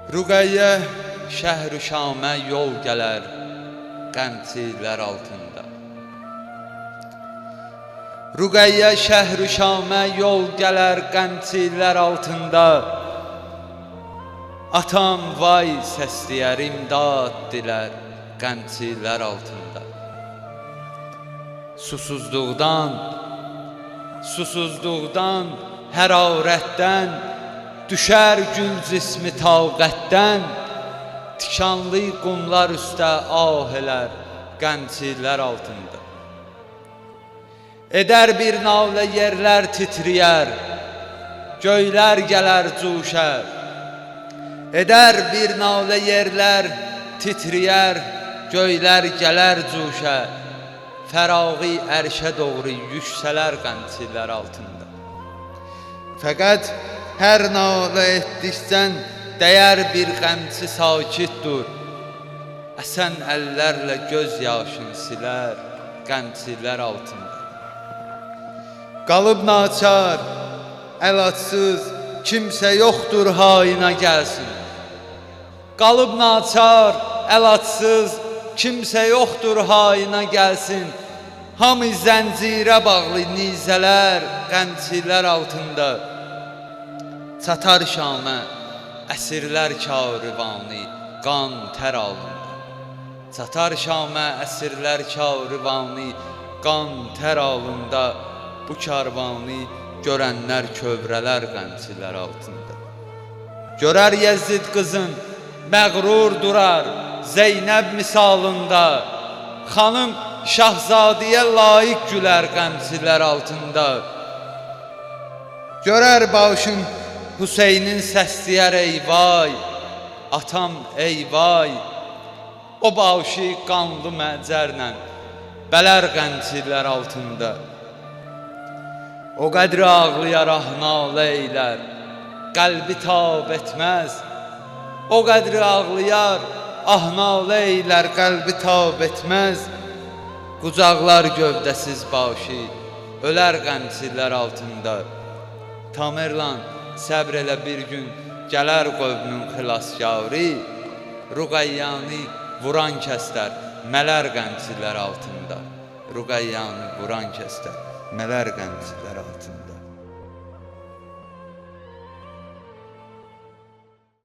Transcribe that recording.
Rüqəyyə şəhri Şamə yol gələr qəmçilər altında. Rüqəyyə şəhri Şamə yol gələr qəmçilər altında. Atam vay səsləyər imdad dilər qəmçilər altında. Susuzluqdan, hərarətdən, düşər gül cismi taqətdən, tikanlı qumlar üstə ah elər qəmçilər altında. Edər bir nalə yerlər titriyər, göylər gələr cuşər. Edər bir nalə yerlər titriyər, göylər gələr cuşər. Fəraği ərşə doğru yüksələr qəmçilər altında. Fəqət hər nalə etdiksən dəyər bir qəmçi sakit dur. Əsən əllərlə göz yaşını silər qəmçilər altında. Qalıb naçar, əlacsız, kimsə yoxdur hayına gəlsin. Qalıb naçar, əlacsız, kimsə yoxdur hayına gəlsin. Hamı zəncirə bağlı nizələr qəmçilər altında. Çatar Şamə əsirlər karvanı qan tər alında. Çatar Şamə əsirlər karvanı qan tər alında. Bu karvanı görənlər kövrələr qəmçilər altında. Görər Yezid qızın məğrur durar Zeynəb misalında. Xanım şahzadiyə layiq gülər qəmçilər altında. Görər başın Hüseynin səsləyər ey vay, atam ey vay. O başı qanlı məcərlə bələr qəmçilər altında. O qədri ağlayar ah nalə eylər, qəlbi tab etməz. O qədri ağlayar ah nalə eylər, qəlbi tab etməz. Qucaqlar gövdəsiz başı, ölər qəmçilər altında. Tamerlan səbr elə bir gün gələr qövmün xilaskarı. Rüqəyyanı vuran kəslər mələr qəmçilər altında. Rüqəyyanı vuran kəslər mələr qəmçilər altında.